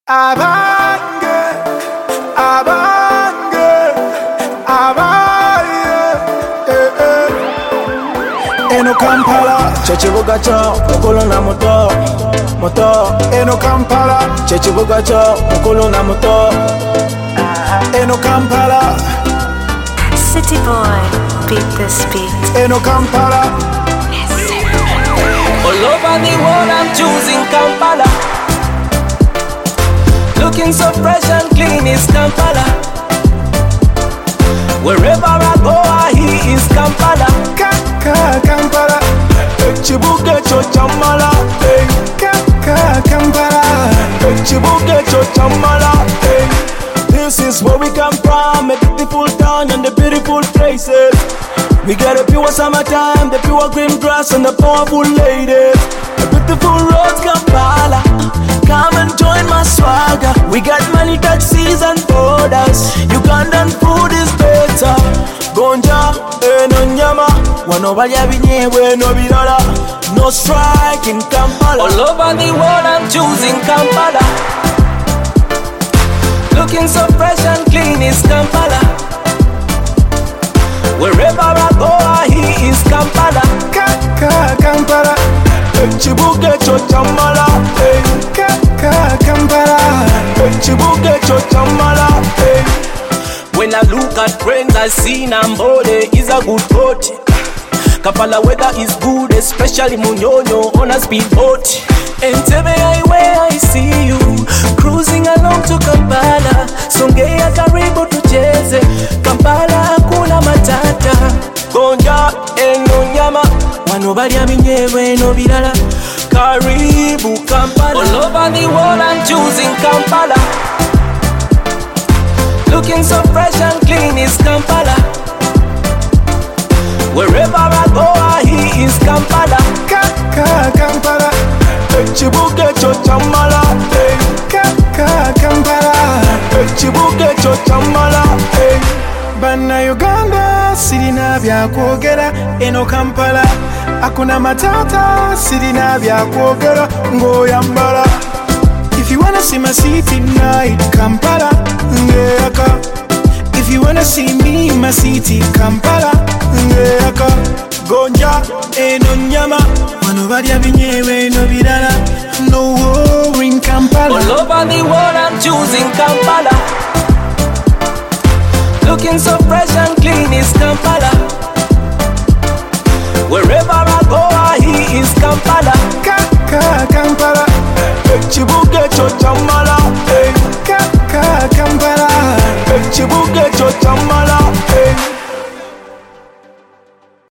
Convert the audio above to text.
Abange, abange, abaye, Eno Kampala, Chechibuga cho, mukulu na moto, moto. Eno Kampala, Chechibuga cho, mukulu na moto. Eno Kampala, City boy, beat this beat. Eno Kampala, All over the world I'm choosing Kampala. Looking so fresh and clean is Kampala. Wherever I go I hear is Kampala. Kampala, Chibuga cho chamala, Kampala, Chibuga cho chamala. This is where we come from, a beautiful town and the beautiful places. We got a pure summertime, the pure green grass and the powerful ladies. The beautiful roads, Kampala. Come and join my swagger. We got many taxis and borders. Ugandan food is better. Gonja, eno nyama. Wano balya binyewe no birala. No strike in Kampala. All over the world I'm choosing Kampala. Looking so fresh and clean is Kampala. Wherever I go I hear is Kampala. Kampala, Chibuga cho chamala, Kampala, Chibuga cho chamala. When I look at friends I see Nambole is a good coach. Kampala weather is good, especially Munyonyo on a speedboat. Entebbe highway I see you cruising along to Kampala. Songea karibu tucheze, Kampala hakuna matata. Gonja eno nyama, wano balya binyewe no birala. Karibu Kampala. All over the world I'm choosing Kampala. Looking so fresh and clean is Kampala. Wherever I go I hear is Kampala. Kampala, Chibuga cho chamala, Kampala, Chibuga cho chamala. Bana Uganda, sirina bya kwogera. Eno Kampala, hakuna matata, sirina bya kwogera. Ngoyambala. If you wanna see my city tonight, Kampala, ngeyaka. If you wanna see me, my city, Kampala, ngeyaka. Gonja, eno nyama, wano balya binyewe no birala. No war in Kampala. All over the world I'm choosing Kampala. Looking so fresh and clean is Kampala. Wherever I go I hear is Kampala. Kampala, Chibuga cho chamala, Kampala, Chibuga cho chamala.